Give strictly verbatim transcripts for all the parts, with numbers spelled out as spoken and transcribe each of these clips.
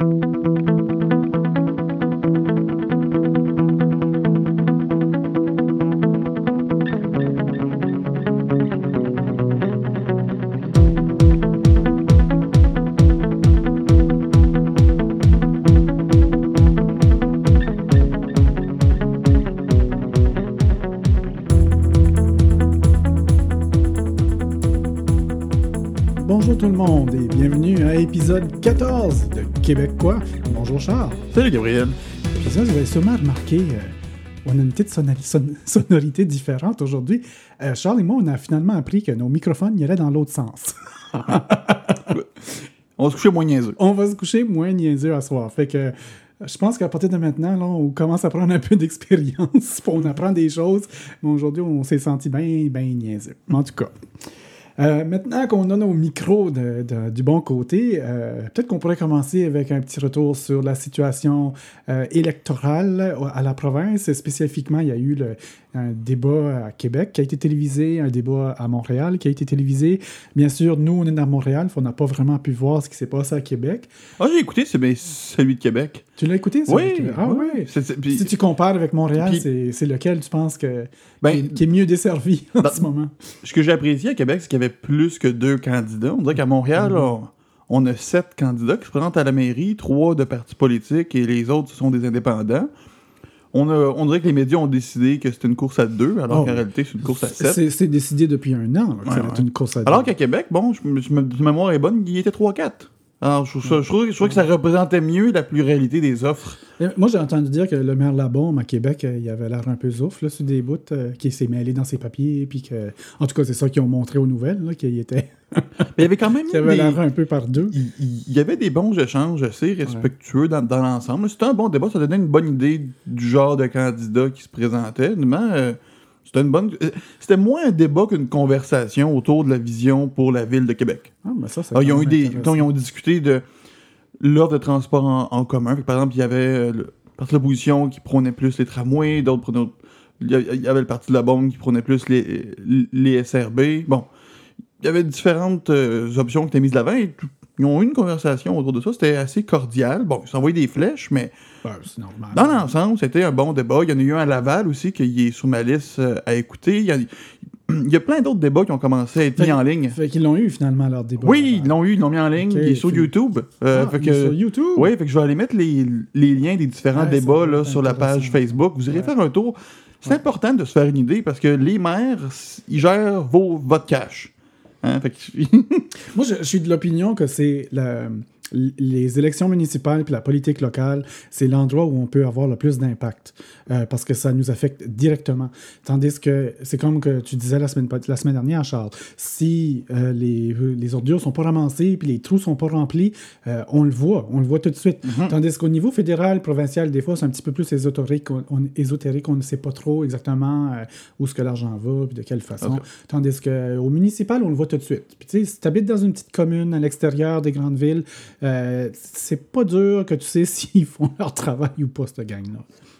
Bonjour tout le monde et bienvenue à l'épisode quatorze de Québécois. Bonjour Charles. Salut Gabriel. Puis ça, vous avez sûrement remarqué, euh, on a une petite sonori- son- sonorité différente aujourd'hui. Euh, Charles et moi, on a finalement appris que nos microphones iraient dans l'autre sens. On va se coucher moins niaiseux. On va se coucher moins niaiseux à soir. Fait que euh, je pense qu'à partir de maintenant, là, on commence à prendre un peu d'expérience. On apprend des choses. Mais aujourd'hui, on s'est senti bien, bien niaiseux. En tout cas. Euh, maintenant qu'on a nos micros de, de, du bon côté, euh, peut-être qu'on pourrait commencer avec un petit retour sur la situation euh, électorale à la province. Spécifiquement, il y a eu le, un débat à Québec qui a été télévisé, un débat à Montréal qui a été télévisé. Bien sûr, nous, on est à Montréal, on n'a pas vraiment pu voir ce qui s'est passé à Québec. Ah, j'ai écouté, c'est bien celui de Québec. Tu l'as écouté, ça? Oui. Ah oui. oui. C'est, c'est, pis, si tu compares avec Montréal, pis, c'est, c'est lequel tu penses que, ben, qui, est, qui est mieux desservi en dans, ce moment? Ce que j'ai apprécié à Québec, c'est qu'il y avait plus que deux candidats. On dirait qu'à Montréal, mm-hmm. là, on a sept candidats qui se présentent à la mairie, trois de partis politiques et les autres, ce sont des indépendants. On, a, on dirait que les médias ont décidé que c'était une course à deux, alors oh, qu'en réalité, c'est une course à sept. C'est, c'est décidé depuis un an que ouais, ça ouais. va être une course à deux. Alors qu'à Québec, bon, je, je, ma mémoire est bonne, il était trois quatre. Alors, je, je, je, trouve, je trouve que ça représentait mieux la pluralité des offres. Moi, j'ai entendu dire que le maire Labaume à Québec, euh, il avait l'air un peu zouf, là, sur des bouts, euh, qui s'est mêlé dans ses papiers, puis que... En tout cas, c'est ça qu'ils ont montré aux nouvelles, là, qu'il était... Mais il y avait quand même... qu'il avait des... l'air un peu par deux. Il, il y avait des bons échanges assez respectueux ouais. dans, dans l'ensemble. C'était un bon débat, ça donnait une bonne idée du genre de candidat qui se présentait. Euh, c'était une bonne... C'était moins un débat qu'une conversation autour de la vision pour la ville de Québec. Ah, mais ça, c'est Alors, ils ont eu des... Donc, ils ont discuté de l'offre de transport en, en commun. Fait que, par exemple, il y avait euh, le parti de l'opposition qui prônait plus les tramways, d'autres prenaient... Il y avait le parti de la bombe qui prônait plus les, les S R B. Bon, il y avait différentes euh, options qui étaient mises de l'avant et tout, ils ont eu une conversation autour de ça. C'était assez cordial. Bon, ils s'envoyaient des flèches, mais ben, c'est normal. Dans l'ensemble, c'était un bon débat. Il y en a eu un à Laval aussi qui est sur ma liste euh, à écouter. Il y a, il y a plein d'autres débats qui ont commencé à être fait, mis en ligne. Fait qu'ils l'ont eu finalement, leur débat. Oui, ils l'ont eu, ils l'ont mis en ligne. Okay, il est sur fait... YouTube. Euh, ah, fait que, sur YouTube? Oui, fait que je vais aller mettre les, les liens des différents ouais, débats là, sur la page Facebook. Vous irez ouais. faire un tour. C'est ouais. important de se faire une idée parce que les maires, ils gèrent vos, votre cash. Hein? Fait que... Moi, je, je suis de l'opinion que c'est le... les élections municipales puis la politique locale, c'est l'endroit où on peut avoir le plus d'impact euh, parce que ça nous affecte directement. Tandis que c'est comme que tu disais la semaine, la semaine dernière, Charles, si euh, les, les ordures sont pas ramassées puis les trous sont pas remplis, euh, on le voit, on le voit tout de suite. Mm-hmm. Tandis qu'au niveau fédéral, provincial, des fois, c'est un petit peu plus ésotérique, on, on, ésotérique, on ne sait pas trop exactement euh, où est-ce que l'argent va puis de quelle façon. Okay. Tandis qu'au municipal, on le voit tout de suite. Puis tu sais, si tu habites dans une petite commune à l'extérieur des grandes villes, Euh, c'est pas dur que tu sais s'ils font leur travail ou pas, cette gang-là.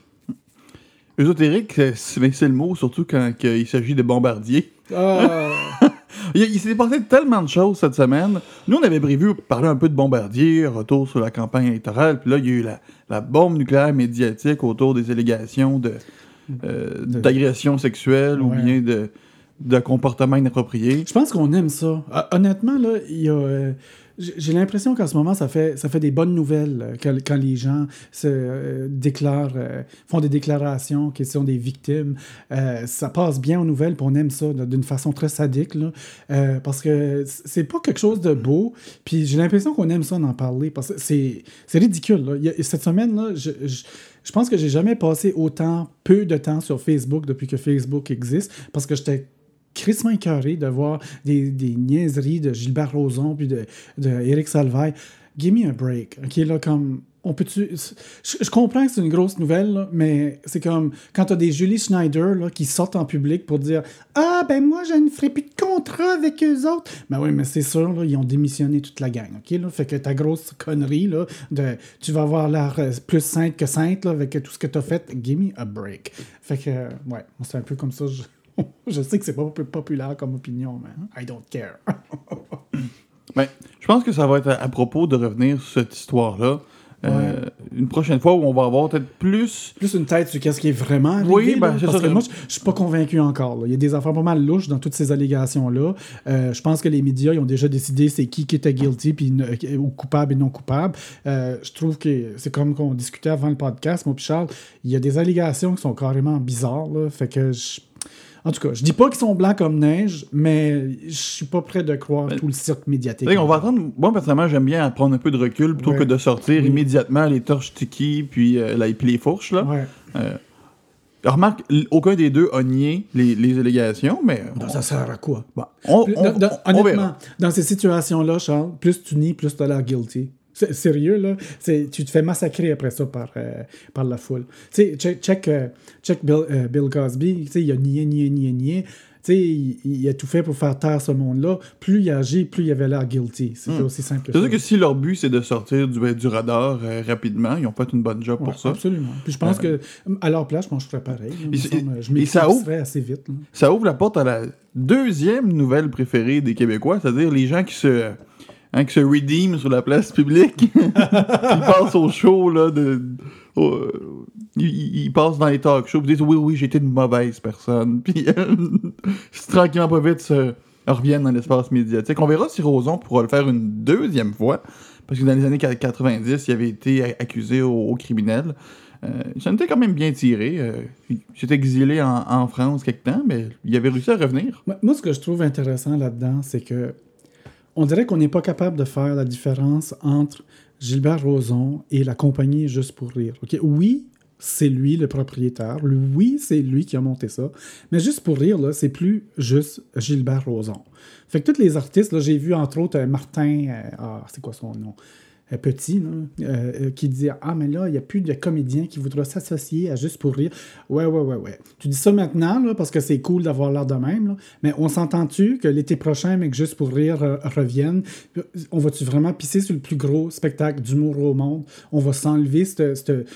Ésotérique, c'est, c'est le mot, surtout quand il s'agit de bombardiers. Euh... il, il s'est passé tellement de choses cette semaine. Nous, on avait prévu parler un peu de bombardiers, retour sur la campagne électorale, puis là, il y a eu la, la bombe nucléaire médiatique autour des allégations de, euh, de... d'agression sexuelle ouais. ou bien de, de comportement inapproprié. Je pense qu'on aime ça. Honnêtement, là, il y a... Euh... J'ai l'impression qu'en ce moment, ça fait, ça fait des bonnes nouvelles euh, quand, quand les gens se euh, déclarent, euh, font des déclarations qui sont des victimes. Euh, ça passe bien aux nouvelles, puis on aime ça là, d'une façon très sadique, là, euh, parce que c'est pas quelque chose de beau. Puis j'ai l'impression qu'on aime ça d'en parler, parce que c'est, c'est ridicule. Là. Il y a, cette semaine, là, je, je, je pense que j'ai jamais passé autant peu de temps sur Facebook depuis que Facebook existe, parce que j'étais crissement écœuré de voir des, des niaiseries de Gilbert Rozon puis de, de Éric Salvaille. Give me a break. OK, là, comme... On peut-tu... Je, je comprends que c'est une grosse nouvelle, là, mais c'est comme quand t'as des Julie Schneider là, qui sortent en public pour dire « Ah, ben moi, je ne ferai plus de contrat avec eux autres. » Ben oui, mais c'est sûr, là, ils ont démissionné toute la gang, OK? Là? Fait que ta grosse connerie, là, de tu vas avoir l'air plus sainte que sainte, là, avec tout ce que t'as fait, give me a break. Fait que, euh, ouais, c'est un peu comme ça... Je... Je sais que c'est pas populaire comme opinion, mais I don't care. Ben, je pense que ça va être à, à propos de revenir sur cette histoire-là. Euh, ouais. Une prochaine fois où on va avoir peut-être plus... Plus une tête sur qu'est-ce qui est vraiment arrivé. Oui, ben, là, c'est parce ça. que moi, je suis pas convaincu encore. Là. Il y a des affaires pas mal louches dans toutes ces allégations-là. Euh, je pense que les médias ils ont déjà décidé c'est qui qui était guilty puis, ou coupable et non coupable. Euh, je trouve que c'est comme qu'on discutait avant le podcast, moi puis Charles, il y a des allégations qui sont carrément bizarres. Là, fait que je... En tout cas, je dis pas qu'ils sont blancs comme neige, mais je suis pas prêt de croire mais, tout le cirque médiatique. On va attendre. Moi, personnellement, j'aime bien prendre un peu de recul plutôt ouais. que de sortir oui. immédiatement les torches tiki puis, euh, là, puis les fourches. Là. Ouais. Euh, remarque, aucun des deux a nié les, les allégations, mais... Non, on... Ça sert à quoi? Bon, on, plus, on, dans, on, on honnêtement, verra. Dans ces situations-là, Charles, plus tu nies, plus tu as l'air guilty. C'est, sérieux, là, c'est, tu te fais massacrer après ça par, euh, par la foule. Tu sais, check, check, uh, check Bill, uh, Bill Cosby, tu sais, il a nié, nié, nié, nié. Tu sais, il, il a tout fait pour faire taire ce monde-là. Plus il agit, plus il avait l'air guilty. C'était hmm. aussi simple que c'est ça. C'est sûr que si leur but, c'est de sortir du, du radar euh, rapidement, ils ont fait une bonne job ouais, pour ça. Absolument. Puis je pense euh... que, à leur place, je pense que je ferais pareil. Là, et, semble, je m'éclipserais assez vite. Là. Ça ouvre la porte à la deuxième nouvelle préférée des Québécois, c'est-à-dire les gens qui se... Hein, qui se redeem sur la place publique. Ils passent au show, là, de... Oh, ils, ils passent dans les talk shows, ils disent « Oui, oui, j'ai été une mauvaise personne. » Puis, tranquillement, pas vite, se reviennent dans l'espace médiatique. On verra si Roson pourra le faire une deuxième fois, parce que dans les années quatre-vingt-dix, il avait été accusé au, au criminel. Euh, ça était quand même bien tiré. Euh, il s'est exilé en, en France quelque temps, mais il avait réussi à revenir. Moi, ce que je trouve intéressant là-dedans, c'est que on dirait qu'on n'est pas capable de faire la différence entre Gilbert Rozon et la compagnie Juste pour rire. Okay? Oui, c'est lui le propriétaire. Oui, c'est lui qui a monté ça. Mais Juste pour rire, là, c'est plus juste Gilbert Rozon. Fait que tous les artistes, là, j'ai vu entre autres Martin, euh, ah, c'est quoi son nom? Petit, là, euh, qui dit « Ah, mais là, il n'y a plus de comédien qui voudra s'associer à Juste pour rire. » Ouais, ouais, ouais, ouais. Tu dis ça maintenant, là, parce que c'est cool d'avoir l'air de même, là, mais on s'entend-tu que l'été prochain, mais que Juste pour rire euh, revienne, on va-tu vraiment pisser sur le plus gros spectacle d'humour au monde? On va s'enlever ce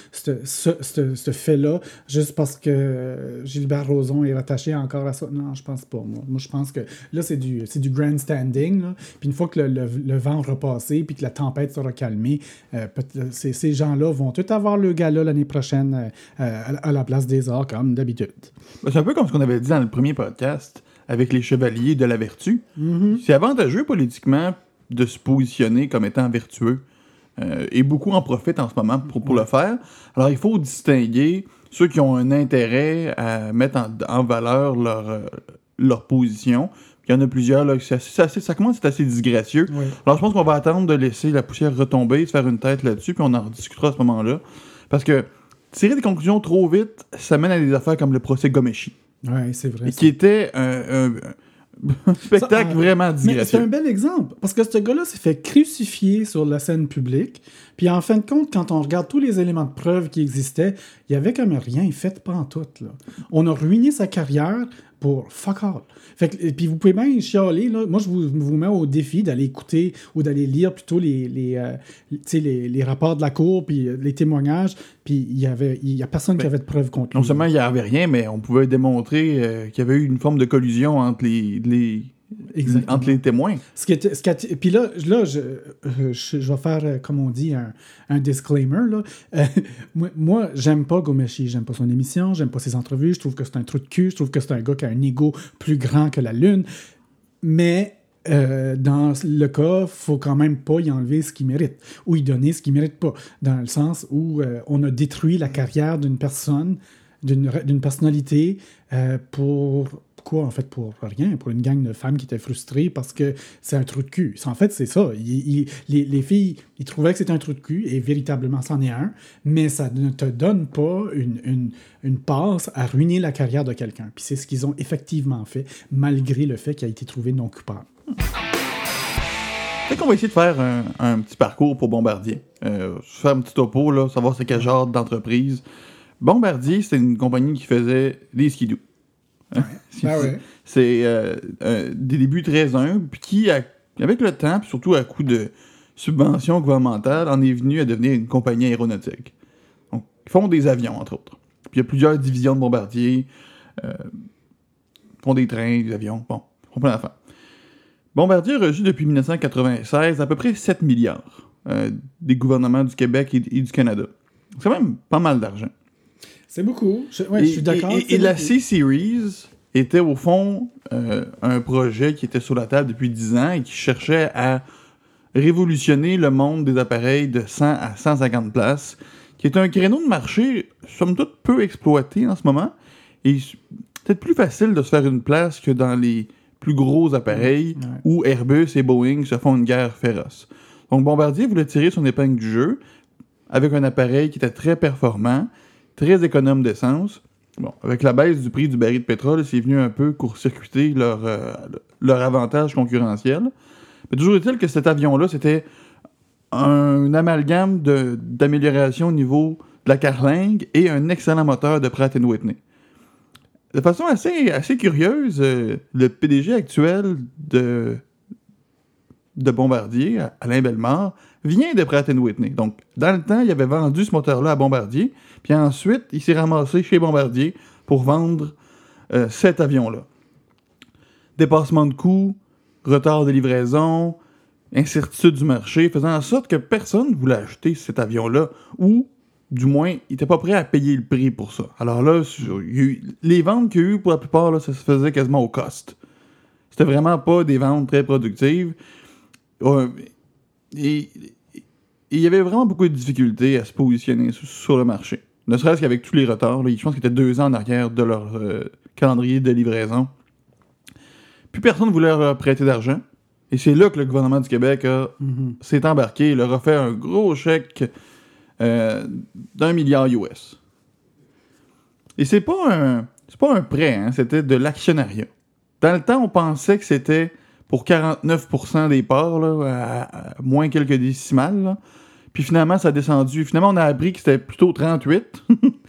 fait-là juste parce que Gilbert Rozon est rattaché encore à ça? Non, je pense pas, moi. Moi, je pense que là, c'est du, c'est du grandstanding, là. Puis une fois que le, le, le vent aura passé, puis que la tempête sera calmée, Euh, ces, ces gens-là vont tous avoir le gala l'année prochaine euh, à, à la place des arts, comme d'habitude. C'est un peu comme ce qu'on avait dit dans le premier podcast avec les chevaliers de la vertu. Mm-hmm. C'est avantageux politiquement de se positionner comme étant vertueux. Euh, et beaucoup en profitent en ce moment pour, pour ouais. le faire. Alors, il faut distinguer ceux qui ont un intérêt à mettre en, en valeur leur, euh, leur position. Il y en a plusieurs, là, c'est assez, c'est assez, ça commence à être assez disgracieux. Oui. Alors, je pense qu'on va attendre de laisser la poussière retomber, de faire une tête là-dessus, puis on en discutera à ce moment-là. Parce que tirer des conclusions trop vite, ça mène à des affaires comme le procès Ghomeshi. Oui, c'est vrai. Et qui était un, un, un spectacle ça, euh, vraiment disgracieux. Mais c'est un bel exemple, parce que ce gars-là s'est fait crucifier sur la scène publique, puis en fin de compte, quand on regarde tous les éléments de preuve qui existaient, il n'y avait comme rien fait pantoute, là. On a ruiné sa carrière pour fuck all. Fait que, et puis vous pouvez même chialer, là. Moi je vous, vous mets au défi d'aller écouter ou d'aller lire plutôt les, les, euh, les, les rapports de la cour puis les témoignages, puis il y avait il y a personne ben, qui avait de preuves contre lui. Non seulement il n'y avait rien, mais on pouvait démontrer euh, qu'il y avait eu une forme de collusion entre les, les Exactement. entre les témoins. Ce qui était, ce qui a, puis là, là je, je, je vais faire, comme on dit, un, un disclaimer. Là. Euh, moi, moi, j'aime pas Ghomeshi. J'aime pas son émission, j'aime pas ses entrevues. Je trouve que c'est un trou de cul. Je trouve que c'est un gars qui a un ego plus grand que la Lune. Mais euh, dans le cas, il faut quand même pas y enlever ce qu'il mérite ou y donner ce qu'il mérite pas. Dans le sens où euh, on a détruit la carrière d'une personne, d'une, d'une personnalité euh, pour... Quoi, en fait, pour rien, pour une gang de femmes qui étaient frustrées parce que c'est un trou de cul. En fait, c'est ça. Il, il, les, les filles, ils trouvaient que c'était un trou de cul, et véritablement, c'en est un, mais ça ne te donne pas une, une, une passe à ruiner la carrière de quelqu'un. Puis c'est ce qu'ils ont effectivement fait, malgré le fait qu'il a été trouvé non coupable. Fait qu'on va essayer de faire un, un petit parcours pour Bombardier. Euh, faire un petit topo, là, savoir c'est quel genre d'entreprise. Bombardier, c'était une compagnie qui faisait des skidoo. Ouais. Ah ouais. C'est euh, euh, des débuts très humbles, puis qui, a, avec le temps, puis surtout à coup de subventions gouvernementales, en est venu à devenir une compagnie aéronautique. Donc, ils font des avions, entre autres. Puis il y a plusieurs divisions de Bombardier. Euh, ils font des trains, des avions, bon, ils font plein d'affaires. Bombardier a reçu depuis dix-neuf cent quatre-vingt-seize à peu près sept milliards. euh, des gouvernements du Québec et, et du Canada. C'est quand même pas mal d'argent. C'est beaucoup. Je, ouais, et, je suis d'accord. Et, et, et la C-Series était au fond euh, un projet qui était sur la table depuis dix ans et qui cherchait à révolutionner le monde des appareils de cent à cent cinquante places, qui est un créneau de marché, somme toute, peu exploité en ce moment, et peut-être plus facile de se faire une place que dans les plus gros appareils ouais. où Airbus et Boeing se font une guerre féroce. Donc Bombardier voulait tirer son épingle du jeu avec un appareil qui était très performant, très économe d'essence. Bon, avec la baisse du prix du baril de pétrole, c'est venu un peu court-circuiter leur, euh, leur avantage concurrentiel. Mais toujours est-il que cet avion-là, c'était un amalgame de, d'amélioration au niveau de la carlingue et un excellent moteur de Pratt and Whitney. De façon assez, assez curieuse, euh, le P D G actuel de, de Bombardier, Alain Bellemare, vient de Pratt and Whitney. Donc, dans le temps, il avait vendu ce moteur-là à Bombardier, puis ensuite, il s'est ramassé chez Bombardier pour vendre euh, cet avion-là. Dépassement de coûts, retard de livraison, incertitude du marché, faisant en sorte que personne ne voulait acheter cet avion-là, ou, du moins, il n'était pas prêt à payer le prix pour ça. Alors là, il y a eu, les ventes qu'il y a eu, pour la plupart, là, ça se faisait quasiment au cost. C'était vraiment pas des ventes très productives. Euh, et il y avait vraiment beaucoup de difficultés à se positionner sur, sur le marché. Ne serait-ce qu'avec tous les retards. Là, je pense qu'ils étaient deux ans en arrière de leur euh, calendrier de livraison. Puis personne ne voulait leur prêter d'argent. Et c'est là que le gouvernement du Québec a, mm-hmm. s'est embarqué. Il leur a fait un gros chèque euh, d'un milliard U S. Et c'est pas un, c'est pas un prêt, hein, c'était de l'actionnariat. Dans le temps, on pensait que c'était pour quarante-neuf pour cent des parts, là, à, à moins quelques décimales. Là. Puis finalement, ça a descendu. Finalement, on a appris que c'était plutôt trente-huit.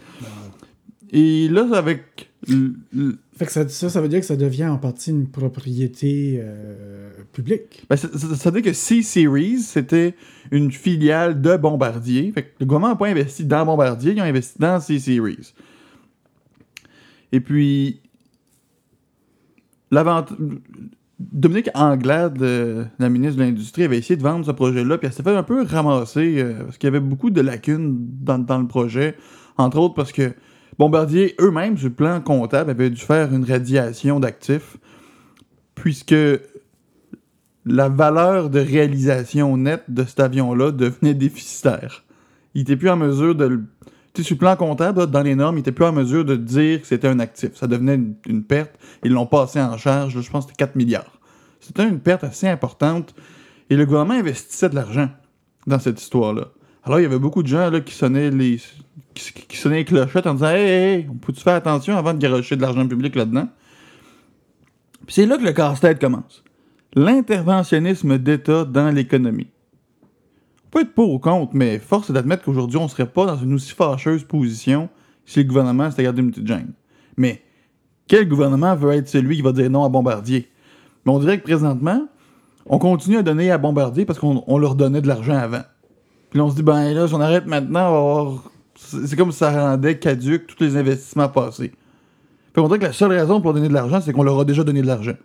Et là, avec... L, l... Fait que ça, ça, ça veut dire que ça devient en partie une propriété euh, publique. Ben, ça, ça, ça veut dire que C-Series, c'était une filiale de Bombardier. Fait que le gouvernement n'a pas investi dans Bombardier, ils ont investi dans C-Series. Et puis, l'avantage... Dominique Anglade, euh, la ministre de l'Industrie, avait essayé de vendre ce projet-là, puis elle s'est fait un peu ramasser, euh, parce qu'il y avait beaucoup de lacunes dans, dans le projet, entre autres parce que Bombardier, eux-mêmes, sur le plan comptable, avaient dû faire une radiation d'actifs, puisque la valeur de réalisation nette de cet avion-là devenait déficitaire. Il n'était plus en mesure de le... Tu sais, sur le plan comptable, là, dans les normes, il n'était plus en mesure de dire que c'était un actif. Ça devenait une, une perte. Ils l'ont passé en charge, là, je pense que c'était quatre milliards. C'était une perte assez importante. Et le gouvernement investissait de l'argent dans cette histoire-là. Alors, il y avait beaucoup de gens là, qui sonnaient les qui, qui sonnaient les clochettes en disant « Hey, hey, hey, on peut-tu faire attention avant de garocher de l'argent public là-dedans? » Puis c'est là que le casse-tête commence. L'interventionnisme d'État dans l'économie. On peut être pour ou contre, mais force est d'admettre qu'aujourd'hui, on ne serait pas dans une aussi fâcheuse position si le gouvernement s'était gardé une petite gêne. Mais quel gouvernement veut être celui qui va dire non à Bombardier? Mais on dirait que présentement, on continue à donner à Bombardier parce qu'on on leur donnait de l'argent avant. Puis là, on se dit, ben là, si on arrête maintenant, on va avoir... c'est comme si ça rendait caduque tous les investissements passés. Fait qu'on dirait que la seule raison pour leur donner de l'argent, c'est qu'on leur a déjà donné de l'argent.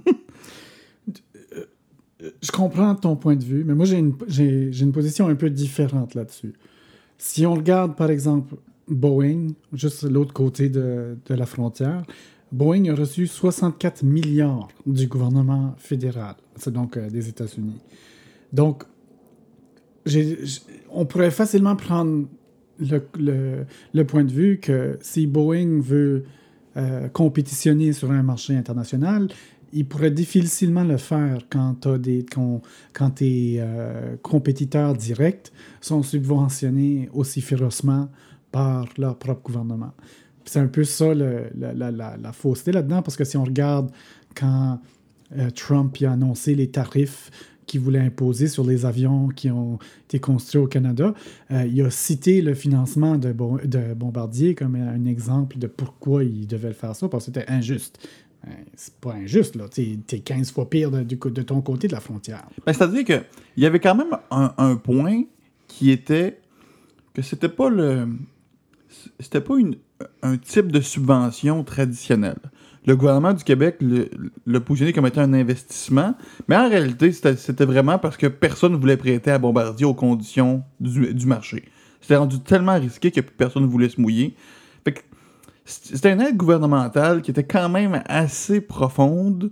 Je comprends ton point de vue, mais moi, j'ai une, j'ai, j'ai une position un peu différente là-dessus. Si on regarde, par exemple, Boeing, juste l'autre côté de, de la frontière, Boeing a reçu soixante-quatre milliards du gouvernement fédéral, c'est donc euh, des États-Unis. Donc, j'ai, j'ai, on pourrait facilement prendre le, le, le point de vue que si Boeing veut euh, compétitionner sur un marché international, il pourrait difficilement le faire quand, t'as des, quand, quand tes euh, compétiteurs directs sont subventionnés aussi férocement par leur propre gouvernement. Puis c'est un peu ça le, la, la, la, la fausseté là-dedans, parce que si on regarde quand euh, Trump a annoncé les tarifs qu'il voulait imposer sur les avions qui ont été construits au Canada, euh, il a cité le financement de, bon, de Bombardier comme un exemple de pourquoi il devait le faire ça, parce que c'était injuste. C'est pas injuste, là. T'es, t'es quinze fois pire de, de, de ton côté de la frontière. Ben, c'est-à-dire qu'il y avait quand même un, un point qui était que c'était pas le... C'était pas une, un type de subvention traditionnelle. le gouvernement du Québec le- l'a positionné comme étant un investissement, mais en réalité, c'était, c'était vraiment parce que personne ne voulait prêter à Bombardier aux conditions du, du marché. C'était rendu tellement risqué que plus personne ne voulait se mouiller. Fait que c'était une aide gouvernementale qui était quand même assez profonde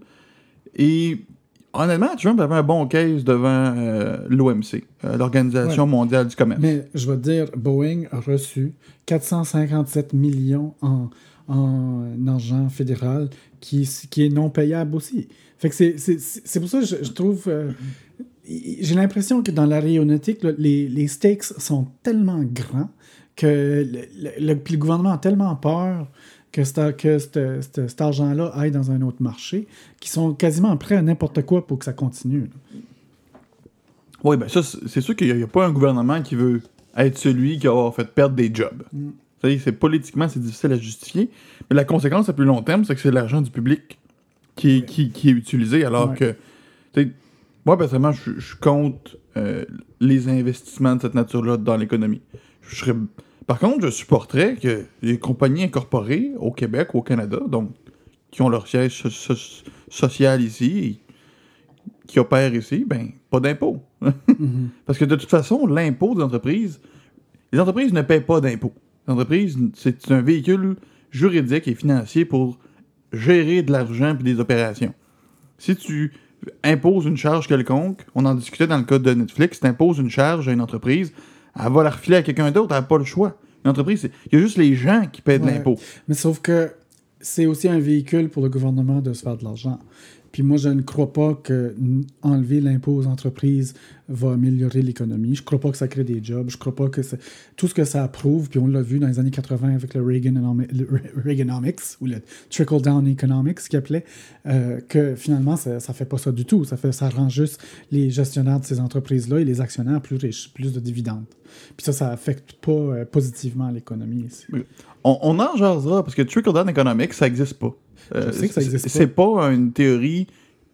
et honnêtement, Trump avait un bon case devant euh, l'O M C, euh, l'Organisation Ouais. mondiale du commerce. Mais je vais te dire, Boeing a reçu quatre cent cinquante-sept millions en, en argent fédéral qui, qui est non payable aussi. Fait que c'est, c'est, c'est pour ça que je, je trouve... euh, j'ai l'impression que dans l'aéronautique, là, les, les stakes sont tellement grands que le, le, le- puis le gouvernement a tellement peur que, cet, que cet, cet, cet argent-là aille dans un autre marché, qu'ils sont quasiment prêts à n'importe quoi pour que ça continue. Là. Oui, ben ça, c'est c'est sûr qu'il n'y a, a pas un gouvernement qui veut être celui qui a fait perdre des jobs. Mm. C'est, c'est politiquement, c'est difficile à justifier, mais la conséquence à plus long terme, c'est que c'est l'argent du public qui est, Oui. qui, qui est utilisé, alors Ouais. que, tu sais, moi, personnellement, je, je compte euh, les investissements de cette nature-là dans l'économie. Je serais... Par contre, je supporterais que les compagnies incorporées au Québec ou au Canada, donc qui ont leur siège so- so- social ici, et qui opèrent ici, ben, pas d'impôt. Mhm. Parce que de toute façon, l'impôt des entreprises, les entreprises ne paient pas d'impôt. Les entreprises, c'est un véhicule juridique et financier pour gérer de l'argent et des opérations. Si tu imposes une charge quelconque, on en discutait dans le cas de Netflix, tu imposes une charge à une entreprise, elle va la refiler à quelqu'un d'autre, elle n'a pas le choix. Une entreprise, il y a juste les gens qui paient de Ouais. l'impôt. Mais sauf que c'est aussi un véhicule pour le gouvernement de se faire de l'argent. Puis moi, je ne crois pas que n- enlever l'impôt aux entreprises va améliorer l'économie. Je ne crois pas que ça crée des jobs. Je ne crois pas que c'est... Tout ce que ça approuve, puis on l'a vu dans les années quatre-vingts avec le, Reaganomics, le Re- Reaganomics, ou le Trickle-Down Economics, qu'il appelait, euh, que finalement, ça ne fait pas ça du tout. Ça, fait, ça rend juste les gestionnaires de ces entreprises-là et les actionnaires plus riches, plus de dividendes. Puis ça, ça affecte pas euh, positivement l'économie ici. On, on en jasera, parce que trickle-down economics, ça n'existe pas. Je sais que ça existe c'est, c'est pas. pas une théorie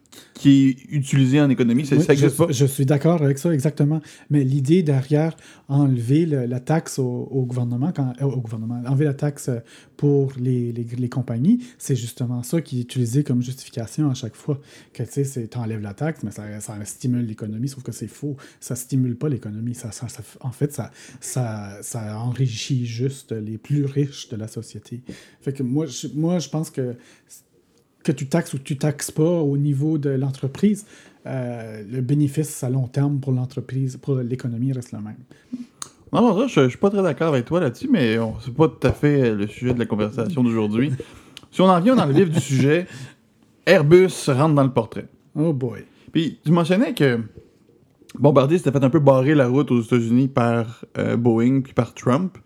qui est utilisée en économie, c'est, Oui, ça n'existe je, pas. je suis d'accord avec ça, exactement. Mais l'idée derrière enlever le- la taxe au, au gouvernement, quand, euh, au gouvernement, enlever la taxe pour les, les, les compagnies, c'est justement ça qui est utilisé comme justification à chaque fois. Que tu sais, tu enlèves la taxe, mais ça, ça stimule l'économie, sauf que c'est faux. Ça stimule pas l'économie. Ça, ça, ça- en fait, ça, ça, ça enrichit juste les plus riches de la société. Fait que moi, je, moi, je pense que que tu taxes ou que tu taxes pas au niveau de l'entreprise, euh, le bénéfice à long terme pour l'entreprise, pour l'économie reste le même. Non, non, ça, je, je suis pas très d'accord avec toi là-dessus, mais on, c'est pas tout à fait le sujet de la conversation d'aujourd'hui. Si on en vient dans le vif du sujet, Airbus rentre dans le portrait. Oh boy. Puis tu mentionnais que Bombardier s'était fait un peu barrer la route aux États-Unis par euh, Boeing puis par Trump.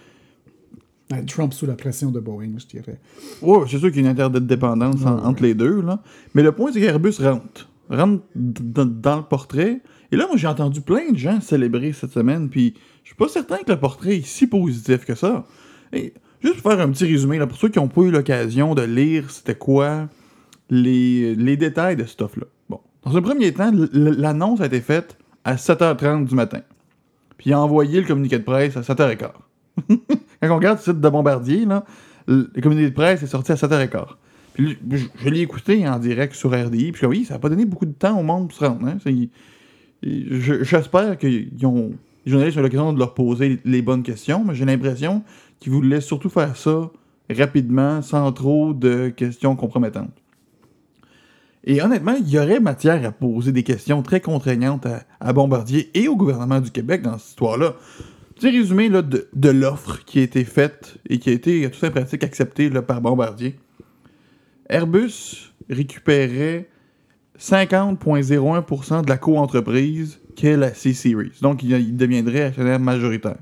Ben, Trump sous la pression de Boeing, je dirais. Ouais, c'est sûr qu'il y a une interdépendance en- Ouais, entre ouais. les deux, là. Mais le point, c'est qu'Airbus rentre. Rentre d- d- dans le portrait. Et là, moi, j'ai entendu plein de gens célébrer cette semaine, puis je suis pas certain que le portrait est si positif que ça. Et juste pour faire un petit résumé, là, pour ceux qui n'ont pas eu l'occasion de lire c'était quoi les, les détails de ce stuff-là. Bon. Dans un premier temps, l- l'annonce a été faite à sept heures trente du matin. Puis il a envoyé le communiqué de presse à sept heures quinze. Quand on regarde le site de Bombardier, là, le le communiqué de presse est sorti à sept heures quinze. Puis je, je- je l'ai écouté en direct sur R D I, puis oui, ça n'a pas donné beaucoup de temps au monde pour se rendre. Hein. C'est- je- j'espère que ils ont, les journalistes ont l'occasion de leur poser les bonnes questions, mais j'ai l'impression qu'ils voulaient surtout faire ça rapidement, sans trop de questions compromettantes. Et honnêtement, il y aurait matière à poser des questions très contraignantes à, à Bombardier et au gouvernement du Québec dans cette histoire-là. Petit résumé là, de, de l'offre qui a été faite et qui a été, à toute fin pratique, acceptée là, par Bombardier. Airbus récupérait cinquante virgule zéro un pour cent de la co-entreprise qu'est la C-Series. Donc, il, il deviendrait actionnaire majoritaire.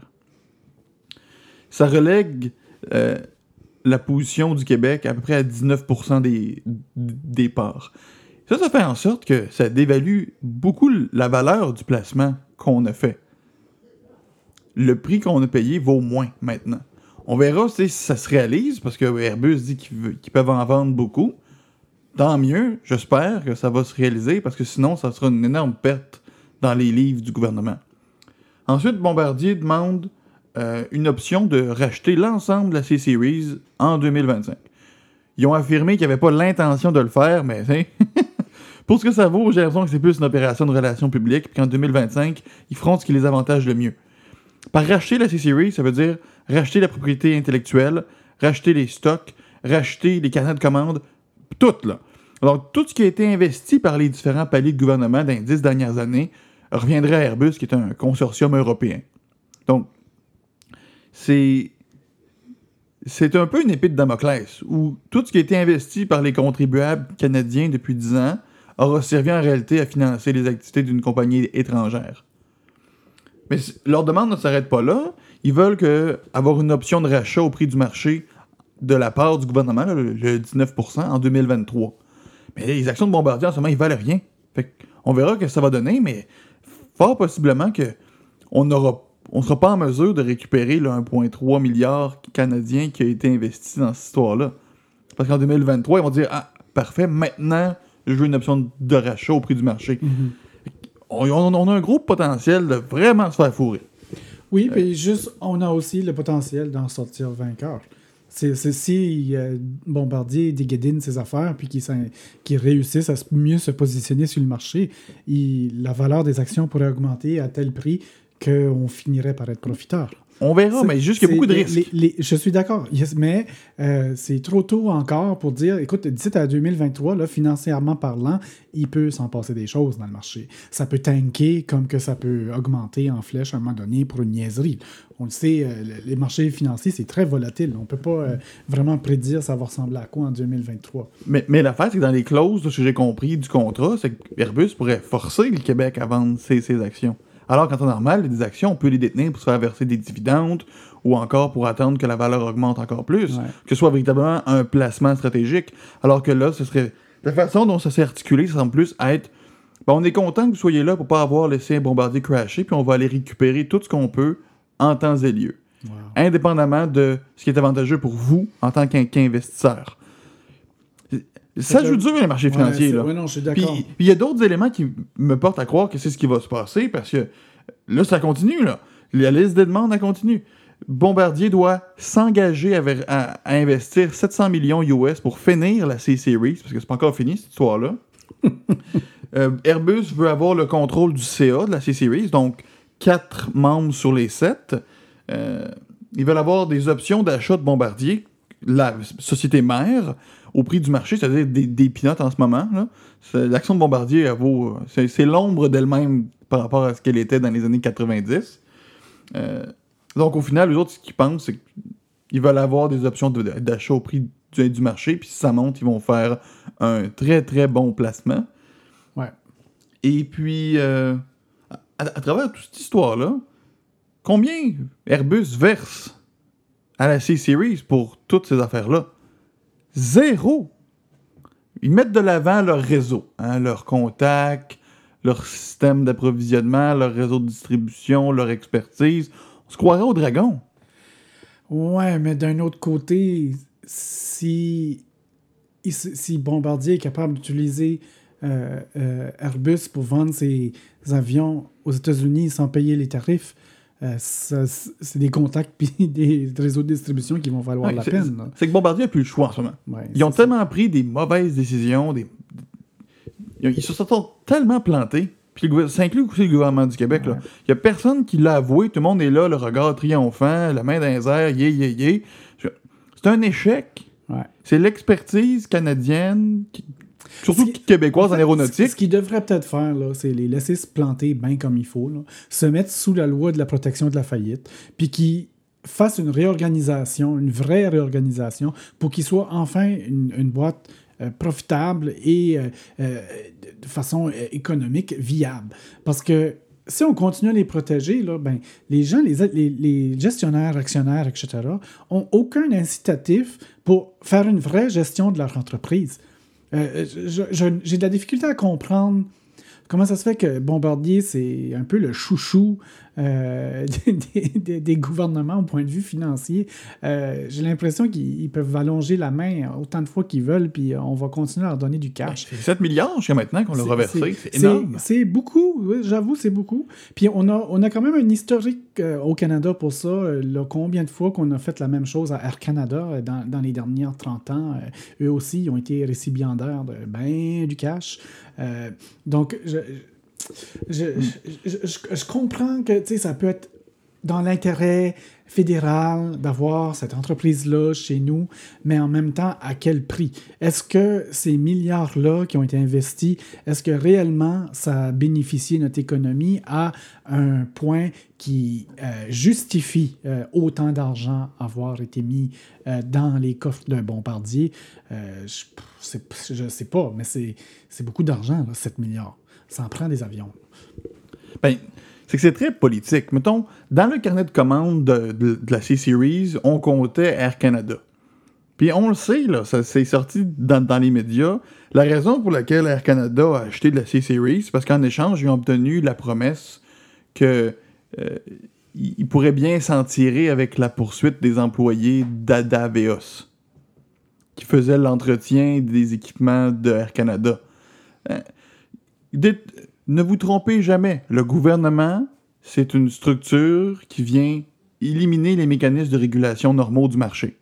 Ça relègue euh, la position du Québec à peu près à dix-neuf pour cent des, des parts. Ça, ça fait en sorte que ça dévalue beaucoup la valeur du placement qu'on a fait. Le prix qu'on a payé vaut moins maintenant. On verra si ça se réalise, parce que Airbus dit qu'ils, veut, qu'ils peuvent en vendre beaucoup. Tant mieux, j'espère que ça va se réaliser, parce que sinon, ça sera une énorme perte dans les livres du gouvernement. Ensuite, Bombardier demande euh, une option de racheter l'ensemble de la C-Series en deux mille vingt-cinq. Ils ont affirmé qu'ils n'avaient pas l'intention de le faire, mais pour ce que ça vaut, j'ai l'impression que c'est plus une opération de relations publiques, puis qu'en deux mille vingt-cinq, ils feront ce qui les avantage le mieux. Par racheter la C-Series, ça veut dire racheter la propriété intellectuelle, racheter les stocks, racheter les carnets de commandes, tout là. Alors, tout ce qui a été investi par les différents paliers de gouvernement dans les dix dernières années reviendrait à Airbus, qui est un consortium européen. Donc, c'est... c'est un peu une épée de Damoclès, où tout ce qui a été investi par les contribuables canadiens depuis dix ans aura servi en réalité à financer les activités d'une compagnie étrangère. Mais leur demande ne s'arrête pas là. Ils veulent que, avoir une option de rachat au prix du marché de la part du gouvernement, là, le, le dix-neuf pour cent, en deux mille vingt-trois. Mais les actions de Bombardier, en ce moment, ils valent rien. Fait on verra ce que ça va donner, mais fort possiblement qu'on n'aura on sera pas en mesure de récupérer le un virgule trois milliard canadien qui a été investi dans cette histoire-là. Parce qu'en deux mille vingt-trois, ils vont dire « Ah, parfait, maintenant, je veux une option de rachat au prix du marché. Mm-hmm. » on, on, on a un gros potentiel de vraiment se faire fourrer. Oui, puis euh, juste, on a aussi le potentiel d'en sortir vainqueur. C'est, c'est si euh, Bombardier déguédine ses affaires puis qu'ils, qu'ils réussissent à mieux se positionner sur le marché, il, la valeur des actions pourrait augmenter à tel prix qu'on finirait par être profiteur. On verra, c'est, mais juste qu'il y a beaucoup de risques. Les, les, je suis d'accord, yes, mais euh, c'est trop tôt encore pour dire, écoute, d'ici à deux mille vingt-trois, là, financièrement parlant, il peut s'en passer des choses dans le marché. Ça peut tanker comme que ça peut augmenter en flèche à un moment donné pour une niaiserie. On le sait, euh, les marchés financiers, c'est très volatile. On ne peut pas euh, vraiment prédire ça va ressembler à quoi en deux mille vingt-trois. Mais, mais l'affaire, c'est que dans les clauses, ce que j'ai compris du contrat, c'est que Airbus pourrait forcer le Québec à vendre ses, ses actions. Alors qu'en temps normal, des actions, on peut les détenir pour se faire verser des dividendes ou encore pour attendre que la valeur augmente encore plus, ouais. que ce soit véritablement un placement stratégique. Alors que là, ce serait... La façon dont ça s'est articulé, ça semble plus être... Ben, on est content que vous soyez là pour pas avoir laissé un Bombardier crasher, puis on va aller récupérer tout ce qu'on peut en temps et lieu. Wow. Indépendamment de ce qui est avantageux pour vous en tant qu'investisseur. Ça joue dur, les marchés financiers. Ouais, là. Ouais, non, je suis d'accord. Puis il y a d'autres éléments qui me portent à croire que c'est ce qui va se passer, parce que là, ça continue. Là. La liste des demandes, elle continue. Bombardier doit s'engager à, à, à investir sept cents millions U S pour finir la C-Series, parce que c'est pas encore fini, cette histoire-là. euh, Airbus veut avoir le contrôle du C A de la C-Series, donc quatre membres sur les sept. Euh, ils veulent avoir des options d'achat de Bombardier, la société mère, au prix du marché, c'est-à-dire des, des peanuts en ce moment. Là. C'est, l'action de Bombardier, elle vaut, c'est, c'est l'ombre d'elle-même par rapport à ce qu'elle était dans les années quatre-vingt-dix. Euh, donc, au final, les autres, ce qu'ils pensent, c'est qu'ils veulent avoir des options de, d'achat au prix du, du marché, puis si ça monte, ils vont faire un très, très bon placement. Ouais. Et puis, euh, à, à travers toute cette histoire-là, combien Airbus verse à la C-Series pour toutes ces affaires-là? Zéro! Ils mettent de l'avant leur réseau, hein, leurs contacts, leur système d'approvisionnement, leur réseau de distribution, leur expertise. On se croirait au dragon. Ouais, mais d'un autre côté, si, si Bombardier est capable d'utiliser euh, euh, Airbus pour vendre ses avions aux États-Unis sans payer les tarifs, Euh, ça, c'est des contacts puis des réseaux de distribution qui vont valoir ouais, la c'est, peine. C'est, là. c'est que Bombardier n'a plus le choix en ce moment. Ouais, ils ont ça. tellement pris des mauvaises décisions, des... ils se sont tellement plantés. Puis le, ça inclut aussi le gouvernement du Québec. Il ouais. n'y a personne qui l'a avoué. Tout le monde est là, le regard triomphant, la main dans les airs, yé, yé, yé. C'est un échec. Ouais. C'est l'expertise canadienne qui... Surtout qui, québécoise en, fait, en aéronautique. Ce qu'ils devraient peut-être faire, là, c'est les laisser se planter bien comme il faut, là, se mettre sous la loi de la protection de la faillite, puis qu'ils fassent une réorganisation, une vraie réorganisation, pour qu'ils soient enfin une, une boîte euh, profitable et euh, euh, de façon euh, économique viable. Parce que si on continue à les protéger, là, ben, les gens, les, les, les gestionnaires, actionnaires, et cetera, ont aucun incitatif pour faire une vraie gestion de leur entreprise. Euh, je, je, j'ai de la difficulté à comprendre Comment ça se fait que Bombardier, c'est un peu le chouchou euh, des, des, des gouvernements au point de vue financier? Euh, j'ai l'impression qu'ils peuvent allonger la main autant de fois qu'ils veulent, puis on va continuer à leur donner du cash. C'est sept milliards jusqu'à maintenant qu'on l'a C'est- reversé. c'est- C'est énorme. C'est, c'est beaucoup, oui, j'avoue, c'est beaucoup. Puis on a, on a quand même un historique euh, au Canada pour ça. Euh, là, combien de fois qu'on a fait la même chose à Air Canada euh, dans, dans les dernières trente ans? Euh, eux aussi, ils ont été récipiendaires de ben du cash. Euh, donc, je, je, je, je, je- je comprends que tu sais, ça peut être dans l'intérêt fédéral d'avoir cette entreprise-là chez nous, mais en même temps, à quel prix? Est-ce que ces milliards-là qui ont été investis, est-ce que réellement ça a bénéficié notre économie à un point qui euh, justifie euh, autant d'argent avoir été mis euh, dans les coffres d'un bombardier? Euh, je ne sais pas, mais c'est, c'est beaucoup d'argent, là, sept milliards. Ça en prend des avions. Ben, c'est que c'est très politique. Mettons, dans le carnet de commandes de, de- de la C-Series, on comptait Air Canada. Puis on le sait, là, ça c'est sorti dans, dans les médias. La raison pour laquelle Air Canada a acheté de la C-Series, c'est parce qu'en échange, ils ont obtenu la promesse que euh, ils ils pourraient bien s'en tirer avec la poursuite des employés d'A- d'Avios, qui faisaient l'entretien des équipements de Air Canada. Euh, dites- ne vous trompez jamais, le gouvernement, c'est une structure qui vient éliminer les mécanismes de régulation normaux du marché.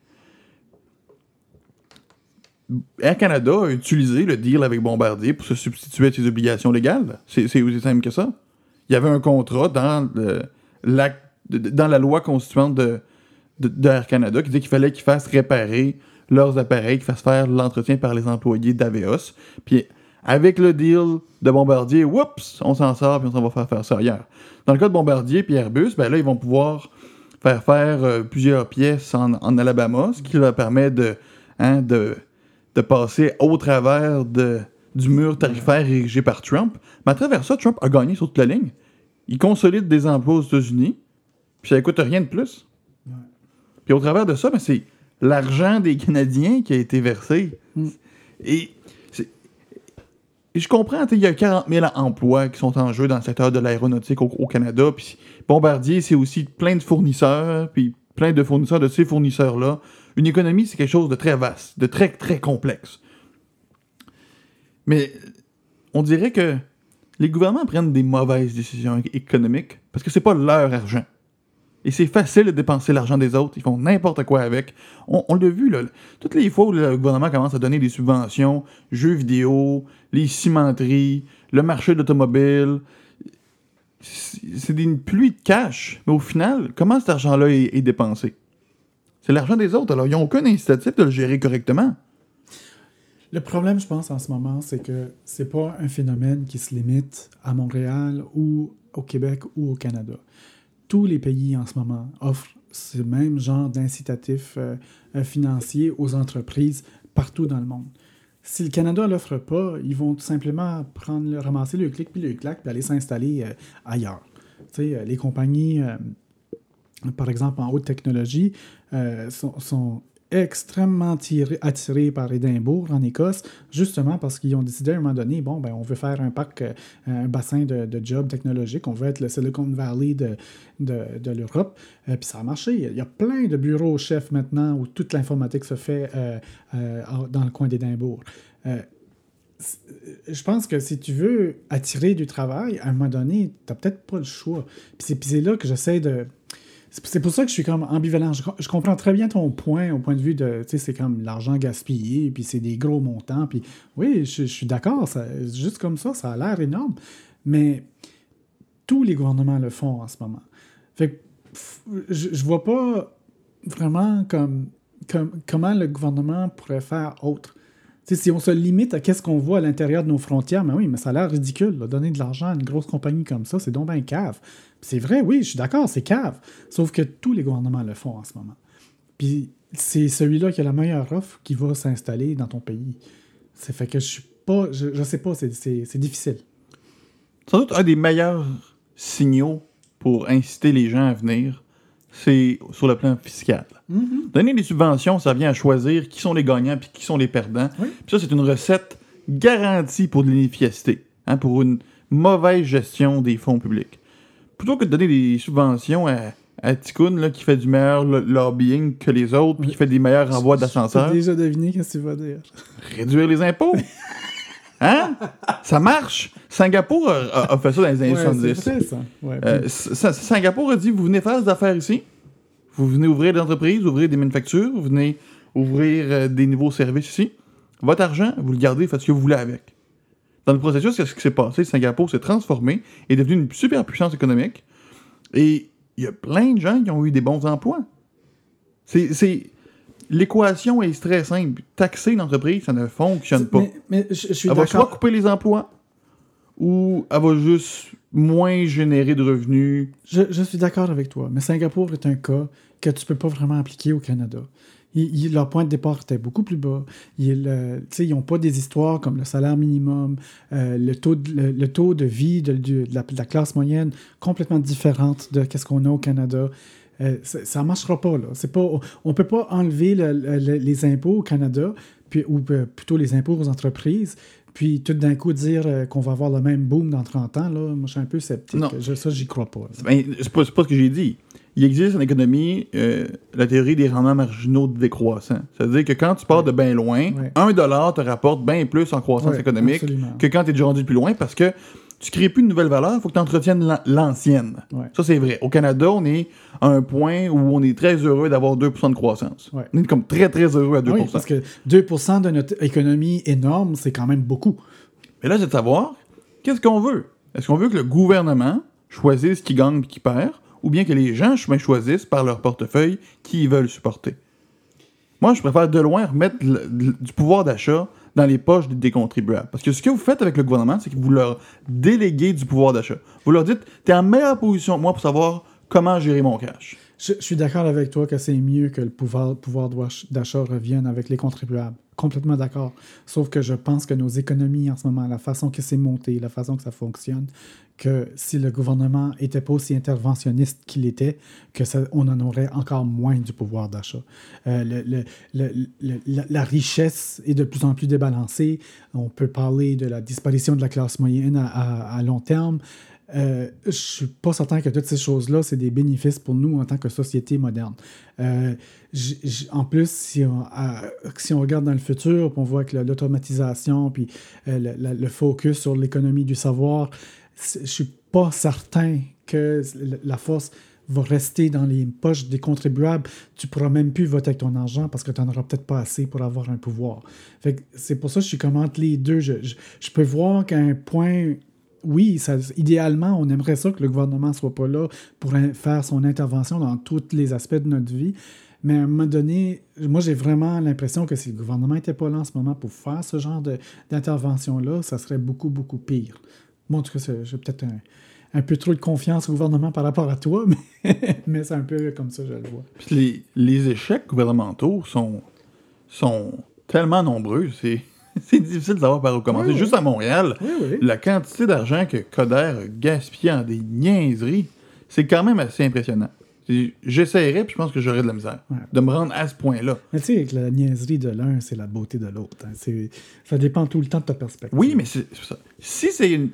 Air Canada a utilisé le deal avec Bombardier pour se substituer à ses obligations légales. C'est, c'est aussi simple que ça. Il y avait un contrat dans, le, l'acte- dans la loi constituante de, de, de Air Canada qui disait qu'il fallait qu'ils fassent réparer leurs appareils, qu'ils fassent faire l'entretien par les employés d'Avios. Puis avec le deal de Bombardier, oups, on s'en sort puis on s'en va faire faire ça ailleurs. Dans le cas de Bombardier puis Airbus, ben là, ils vont pouvoir faire faire euh, plusieurs pièces en, en Alabama, ce qui leur permet de, hein, de, de passer au travers de, du mur tarifaire érigé par Trump. Mais à travers ça, Trump a gagné sur toute la ligne. Il consolide des emplois aux États-Unis, puis ça ne coûte rien de plus. Ouais. Puis au travers de ça, ben, c'est l'argent des Canadiens qui a été versé. Mm. Et c'est- et je comprends, il y a quarante mille emplois qui sont en jeu dans le secteur de l'aéronautique au, au Canada. Puis Bombardier, c'est aussi plein de fournisseurs, puis plein de fournisseurs de ces fournisseurs-là. Une économie, c'est quelque chose de très vaste, de très, très complexe. Mais on dirait que les gouvernements prennent des mauvaises décisions économiques parce que c'est pas leur argent. Et c'est facile de dépenser l'argent des autres. Ils font n'importe quoi avec. On, on l'a vu, là. Toutes les fois où le gouvernement commence à donner des subventions, jeux vidéo, les cimenteries, le marché de l'automobile, c'est une pluie de cash. Mais au final, comment cet argent-là est, est dépensé? C'est l'argent des autres. Alors, ils n'ont aucun incitatif de le gérer correctement. Le problème, je pense, en ce moment, c'est que c'est pas un phénomène qui se limite à Montréal ou au Québec ou au Canada. Tous les pays, en ce moment, offrent ce même genre d'incitatif euh, euh, financier aux entreprises partout dans le monde. Si le Canada ne l'offre pas, ils vont tout simplement prendre, le- ramasser le clic puis le clac puis aller s'installer euh, ailleurs. Tu sais, euh, les compagnies, euh, par exemple, en haute technologie, euh, sont, sont extrêmement tirés- attirés par Édimbourg, en Écosse, justement parce qu'ils ont décidé à un moment donné, bon, ben, on veut faire un parc, euh, un bassin de, de jobs technologiques, on veut être le Silicon Valley de, de, de l'Europe, euh, puis ça a marché. Il y a, il y a plein de bureaux chefs maintenant où toute l'informatique se fait euh, euh, dans le coin d'Édimbourg. Euh, je pense que si tu veux attirer du travail, à un moment donné, tu n'as peut-être pas le choix. Puis c'est, puis c'est là que j'essaie de... C'est c'est pour ça que je suis comme ambivalent. Je, je comprends très bien ton point au point de vue de, tu sais, c'est comme l'argent gaspillé, puis c'est des gros montants, puis oui, je, je suis d'accord, ça, juste comme ça, ça a l'air énorme, mais tous les gouvernements le font en ce moment. Fait que pff, je, je vois pas vraiment comme, comme comment le gouvernement pourrait faire autre. Tu sais, si on se limite à qu'est-ce qu'on voit à l'intérieur de nos frontières, mais oui, mais ça a l'air ridicule, là, donner de l'argent à une grosse compagnie comme ça, c'est donc bien cave. C'est vrai, oui, je suis d'accord, c'est cave. Sauf que tous les gouvernements le font en ce moment. Puis c'est celui-là qui a la meilleure offre qui va s'installer dans ton pays. C'est fait que je suis pas... Je, je sais pas, c'est, c'est, c'est difficile. Sans doute, un des meilleurs signaux pour inciter les gens à venir, c'est sur le plan fiscal. Mm-hmm. Donner des subventions, ça vient à choisir qui sont les gagnants puis qui sont les perdants. Oui. Puis ça, c'est une recette garantie pour de l'inefficacité. Hein, pour une, mauvaise gestion des fonds publics. Plutôt que de donner des subventions à, à Ticoun, là, qui fait du meilleur lobbying que les autres, puis qui fait des meilleurs renvois d'ascenseurs. J'ai déjà deviné qu'est-ce que tu vas dire. Réduire les impôts. Hein? Ça marche. Singapour a, a fait ça dans les années Ouais, soixante-dix. c'est vrai, ça. Ouais, Euh, puis- S- Singapour a dit, vous venez faire des affaires ici, vous venez ouvrir des entreprises, ouvrir des manufactures, vous venez ouvrir euh, des nouveaux services ici. Votre argent, vous le gardez, faites ce que vous voulez avec. Dans le processus, qu'est-ce qui s'est passé? Singapour s'est transformé, est devenu une super puissance économique, et il y a plein de gens qui ont eu des bons emplois. C'est... c'est... L'équation est très simple. Taxer une entreprise, ça ne fonctionne pas. Mais, mais je, je suis Elle va soit d'accord. couper les emplois, ou elle va juste moins générer de revenus. Je, je suis d'accord avec toi, mais Singapour est un cas que tu peux pas vraiment appliquer au Canada. Ils- ils- leur point de départ était beaucoup plus bas. Ils euh, tu sais, ils n'ont pas des histoires comme le salaire minimum, euh, le, taux de, le, le taux de vie de, de- de la, de la classe moyenne complètement différente de ce qu'on a au Canada. Euh, ça ne marchera pas, là. C'est pas, on ne peut pas enlever le- le- les impôts au Canada, puis, ou euh, plutôt les impôts aux entreprises, puis tout d'un coup dire euh, qu'on va avoir le même boom dans trente ans. Là, moi, je suis un peu sceptique. Non. Je, ça, j'y crois pas. là. Ben, c'est pas, c'est pas ce que j'ai dit. Il existe en économie euh, la théorie des rendements marginaux décroissants. C'est-à-dire que quand tu pars de bien loin, Ouais. un dollar te rapporte bien plus en croissance Ouais, économique absolument. que quand tu es déjà rendu plus loin, parce que tu crées plus de nouvelles valeurs, il faut que tu entretiennes l'an- l'ancienne. Ouais. Ça, c'est vrai. Au Canada, on est à un point où on est très heureux d'avoir deux pour cent de croissance. Ouais. On est comme très, très heureux à deux pour cent. Oui, parce que deux pour cent de notre économie énorme, c'est quand même beaucoup. Mais là, c'est de savoir, qu'est-ce qu'on veut? Est-ce qu'on veut que le gouvernement choisisse qui gagne et qui perd, ou bien que les gens cho- choisissent par leur portefeuille qui ils veulent supporter? Moi, je préfère de loin remettre le- le- du pouvoir d'achat dans les poches des contribuables. Parce que ce que vous faites avec le gouvernement, c'est que vous leur déléguez du pouvoir d'achat. Vous leur dites, t'es en meilleure position que moi pour savoir comment gérer mon cash. Je, je suis d'accord avec toi que c'est mieux que le pouvoir, pouvoir d'ach- d'achat revienne avec les contribuables. Complètement d'accord. Sauf que je pense que nos économies en ce moment, la façon que c'est monté, la façon que ça fonctionne, que si le gouvernement n'était pas aussi interventionniste qu'il était, que ça, on en aurait encore moins du pouvoir d'achat. Euh, le- le- le- le- la, la richesse est de plus en plus débalancée. On peut parler de la disparition de la classe moyenne à, à- à long terme. Euh, je suis pas certain que toutes ces choses-là, c'est des bénéfices pour nous en tant que société moderne. Euh, j- j- en plus, si on, à- si on regarde dans le futur, puis on voit que la- l'automatisation, puis euh, le, la- le focus sur l'économie du savoir, c'est- je suis pas certain que la- la force va rester dans les poches des contribuables. Tu pourras même plus voter avec ton argent parce que tu n'en auras peut-être pas assez pour avoir un pouvoir. Fait que c'est pour ça que je suis comme entre les deux. Je, je, je peux voir qu'à un point... Oui, ça, idéalement, on aimerait ça que le gouvernement ne soit pas là pour in- faire son intervention dans tous les aspects de notre vie. Mais à un moment donné, moi, j'ai vraiment l'impression que si le gouvernement n'était pas là en ce moment pour faire ce genre de- d'intervention-là, ça serait beaucoup, beaucoup pire. Moi, en tout cas, c'est- j'ai peut-être un, un peu trop de confiance au gouvernement par rapport à toi, mais, mais c'est un peu comme ça, je le vois. Puis les, les échecs gouvernementaux sont, sont tellement nombreux, c'est, c'est difficile de savoir par où commencer. Oui, oui. Juste à Montréal, Oui, oui. la quantité d'argent que Coder a gaspillé en des niaiseries, c'est quand même assez impressionnant. C'est- J'essaierais, puis je pense que j'aurais de la misère, Ouais. de me rendre à ce point-là. Mais tu sais, avec la niaiserie de l'un, c'est la beauté de l'autre. hein. C'est- Ça dépend tout le temps de ta perspective. Oui, mais c'est c'est ça. Si c'est une...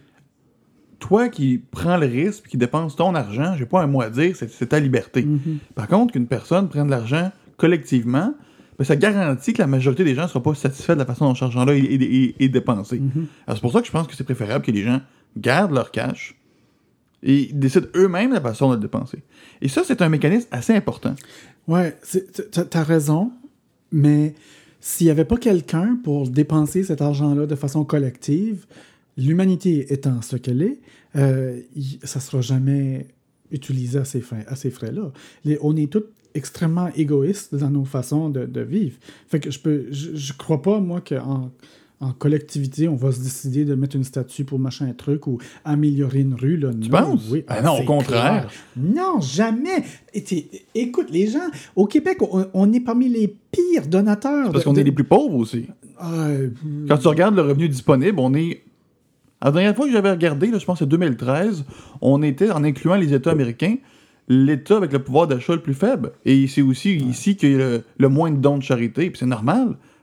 toi qui prends le risque, qui dépense ton argent, j'ai pas un mot à dire, c'est c'est ta liberté. Mhm. Par contre, qu'une personne prenne de l'argent collectivement, ben, ça garantit que la majorité des gens ne seront pas satisfaits de la façon dont cet argent-là est, est- est- est dépensé. Mhm. Alors, c'est pour ça que je pense que c'est préférable que les gens gardent leur cash et décident eux-mêmes la façon de le dépenser. Et ça, c'est un mécanisme assez important. Ouais, c'est- t'as t'as raison, mais s'il n'y avait pas quelqu'un pour dépenser cet argent-là de façon collective, l'humanité étant ce qu'elle est, euh, y- ça ne sera jamais utilisé à ces, fins- à ces frais-là. Les- on est tous extrêmement égoïstes dans nos façons de, de vivre. Fait que je peux, je, je crois pas, moi, qu'en en collectivité, on va se décider de mettre une statue pour machin truc ou améliorer une rue. Là. Tu Non, penses? Oui. Ben Ah, non, au c'est contraire. clair. Non, jamais. Et t'es- écoute, les gens, au Québec, on, on est parmi les pires donateurs. Parce de- qu'on de- est les plus pauvres aussi. Ah, euh, Quand tu regardes le revenu disponible, on est... La dernière fois que j'avais regardé, là, je pense que c'est deux mille treize, on était, en incluant les États américains, l'État avec le pouvoir d'achat le plus faible. Et c'est aussi ici qu'il y a le, le moins de dons de charité. Puis c'est normal. Le,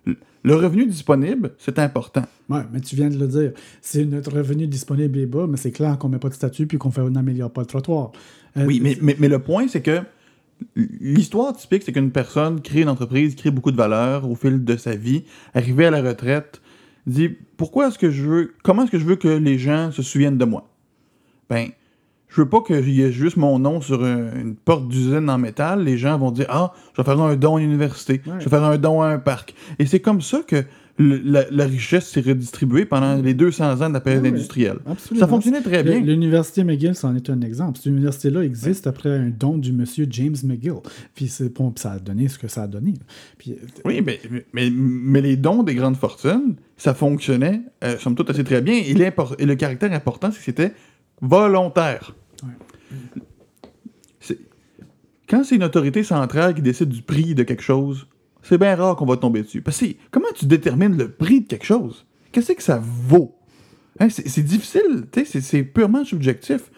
Le revenu disponible, c'est important. Oui, mais tu viens de le dire. Si notre revenu disponible est bas, mais c'est clair qu'on met pas de statut puis qu'on fait, on n'améliore pas le trottoir. Euh, oui, mais, mais, mais le point, c'est que l'histoire typique, c'est qu'une personne crée une entreprise, crée beaucoup de valeur au fil de sa vie, arrivé à la retraite, dit pourquoi est-ce que je veux, comment est-ce que je veux que les gens se souviennent de moi? Ben, je veux pas qu'il y ait juste mon nom sur une, une porte d'usine en métal. Les gens vont dire ah, je vais faire un don à une université, ouais. je vais faire un don à un parc. Et c'est comme ça que le, la, la richesse s'est redistribuée pendant les deux cents ans de la période oui, industrielle. Absolument. Ça fonctionnait très bien. L'université McGill, c'en est un exemple. Cette université-là existe ouais. après un don du monsieur James McGill. Puis c'est, bon, ça a donné ce que ça a donné. Puis, oui, mais, mais, mais les dons des grandes fortunes, ça fonctionnait, euh, somme toute, assez très bien. Et, et le caractère important, c'est que c'était volontaire. Ouais. C'est... Quand c'est une autorité centrale qui décide du prix de quelque chose, c'est bien rare qu'on va tomber dessus. Parce que comment tu détermines le prix de quelque chose? Qu'est-ce que ça vaut? Hein, c'est, c'est difficile, c'est, c'est purement subjectif.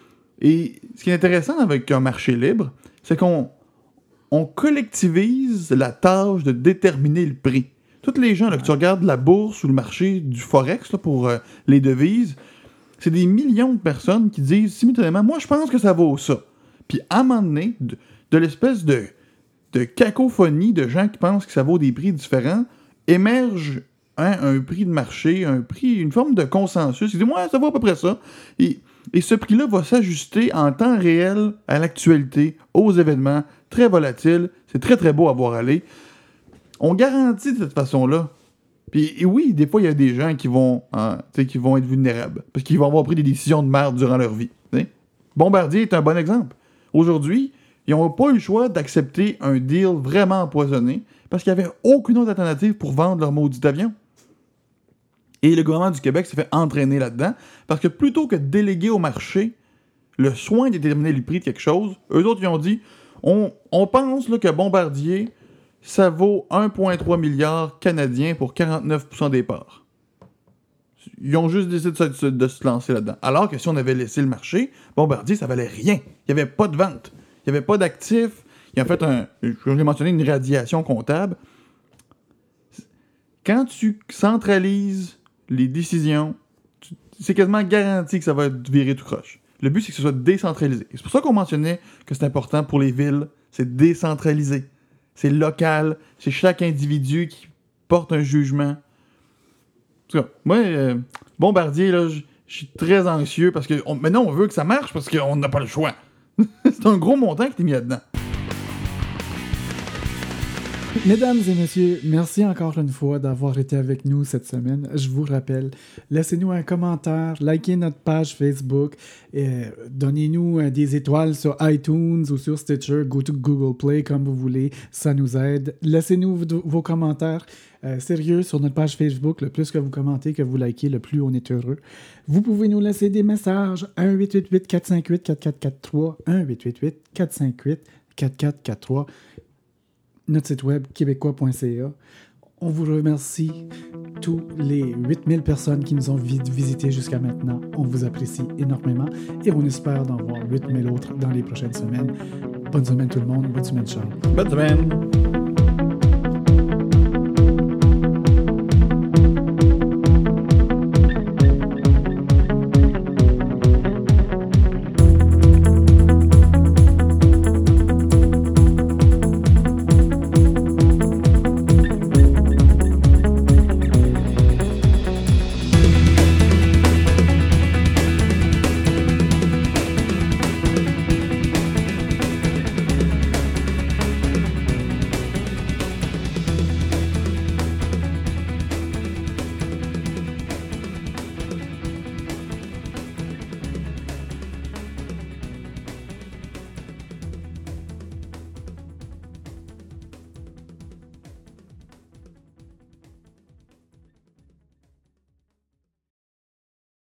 Et ce qui est intéressant avec un marché libre, c'est qu'on on collectivise la tâche de déterminer le prix. Tous les gens, là, que tu regardes la bourse ou le marché du Forex là, pour euh, les devises, c'est des millions de personnes qui disent simultanément « Moi, je pense que ça vaut ça. » Puis à un moment donné, de, de l'espèce de, de cacophonie de gens qui pensent que ça vaut des prix différents, émerge hein, un prix de marché, un prix, une forme de consensus. Ils disent « Moi, ça vaut à peu près ça. » Et, et ce prix-là va s'ajuster en temps réel à l'actualité, aux événements, très volatile. C'est très, très beau à voir aller. On garantit de cette façon-là. Puis et oui, des fois, il y a des gens qui vont, hein, qui vont être vulnérables. Parce qu'ils vont avoir pris des décisions de merde durant leur vie. T'sais. Bombardier est un bon exemple. Aujourd'hui, ils n'ont pas eu le choix d'accepter un deal vraiment empoisonné parce qu'il n'y avait aucune autre alternative pour vendre leur maudit avion. Et le gouvernement du Québec s'est fait entraîner là-dedans parce que plutôt que de déléguer au marché le soin de déterminer le prix de quelque chose, eux autres, ils ont dit on, on pense là, que Bombardier, ça vaut un virgule trois milliard canadiens pour quarante-neuf pour cent des parts. Ils ont juste décidé de se, de se lancer là-dedans. Alors que si on avait laissé le marché, Bombardier, ça valait rien. Il n'y avait pas de vente. Il n'y avait pas d'actifs. Ils ont fait un, je l'ai mentionné, une radiation comptable. Quand tu centralises les décisions, tu, c'est quasiment garanti que ça va virer tout croche. Le but, c'est que ce soit décentralisé. Et c'est pour ça qu'on mentionnait que c'est important pour les villes. C'est décentralisé. C'est local. C'est chaque individu qui porte un jugement. En tout cas, moi, euh, Bombardier, là, je suis très anxieux parce que on, maintenant, on veut que ça marche parce qu'on n'a pas le choix. C'est un gros montant qui est mis là-dedans. Mesdames et messieurs, merci encore une fois d'avoir été avec nous cette semaine. Je vous rappelle, laissez-nous un commentaire, likez notre page Facebook, et donnez-nous des étoiles sur iTunes ou sur Stitcher, go to Google Play comme vous voulez, ça nous aide. Laissez-nous vos, vos commentaires euh, sérieux sur notre page Facebook. Le plus que vous commentez, que vous likez, le plus on est heureux. Vous pouvez nous laisser des messages un huit huit huit quatre cinq huit quatre quatre quatre trois, un huit huit huit quatre cinq huit quatre quatre quatre trois. Notre site web québécois point c a. On vous remercie, tous les huit mille personnes qui nous ont vi- visités jusqu'à maintenant. On vous apprécie énormément et on espère d'en voir huit mille autres dans les prochaines semaines. Bonne semaine tout le monde, bonne semaine Charles. Bonne semaine.